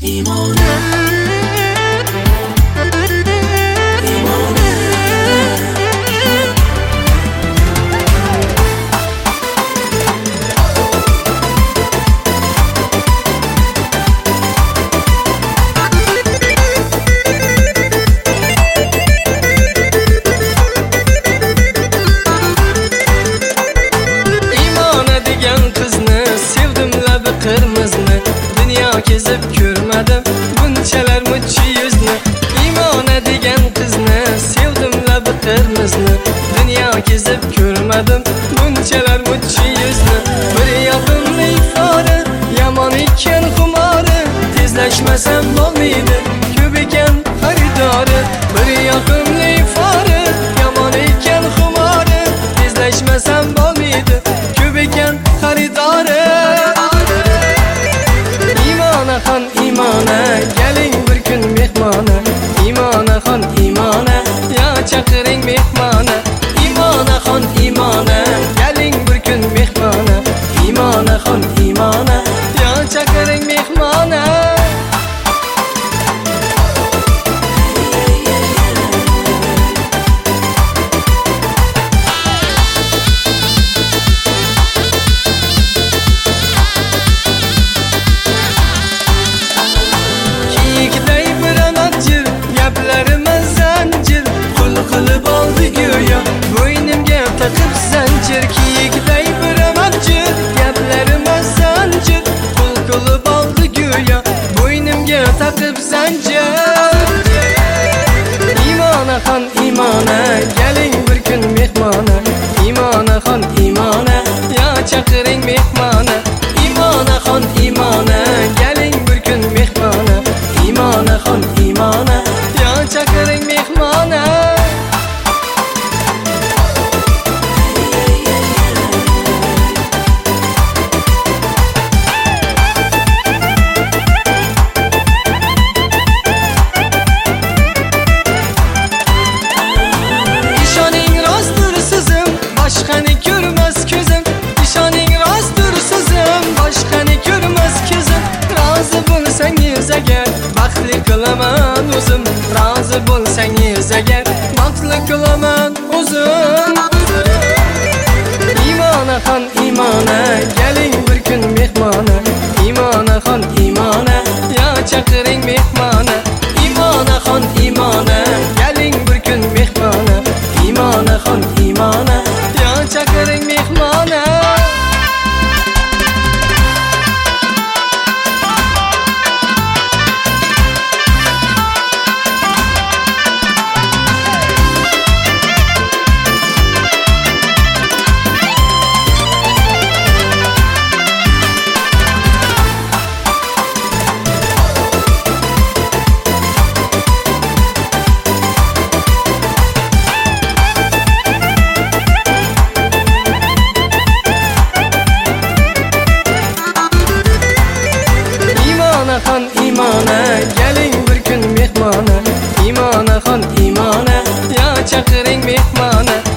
Kezib ko'rmadim bunchalar muchchi yuzni. Imona degan qizni sevdim labi qirmizni. Dunyo kezib ko'rmadim bunchalar muchchi yuzni. Bir yoqimli ifori yomon ekan xumori, tezlashmasam bo'lmaydi ko'p ekan xaridori. Bir yoqimli ifori yomon ekan xumori, tezlashmasam bo'lmaydi ko'p ekan xaridori. Imonaxon imona, keling bir kun mehmona. Imonaxon imona, yo chaqiring mehmona. Imonaxon imona, keling bir kun mehmona. Imonaxon imona, yo chaqiring mehmona. Qilib oldi go'yo bo'ynimga taqib zanjir. Kiyikday bir amakchir gaplarimiz zanjir. Qul qilib oldi go'yo bo'ynimga taqib zanjir. Imonaxon imona, keling bir kun mehmona. Imonaxon imona, yo chaqiring mehmona. Imonaxon imona, keling bir kun mehmona. Imonaxon imona, yo chaqiring mehmona. Boshqani ko'rmas ko'zim, ishoning rostdir so'zim. Boshqani ko'rmas ko'zim, rozi bo'lsangiz agar baxtli qilaman o'zim. Rozi bo'lsangiz agar baxtli qilaman o'zim. Imonaxon imona, keling bir kun mehmona. Imonaxon imona, yo chaqiring mehmona. Imonaxon imona, keling bir kun mehmona. Imonaxon imona, chaqiring mehmona. Imonaxon imona, keling bir kun mehmona. Imonaxon imona, yo chaqiring mehmona.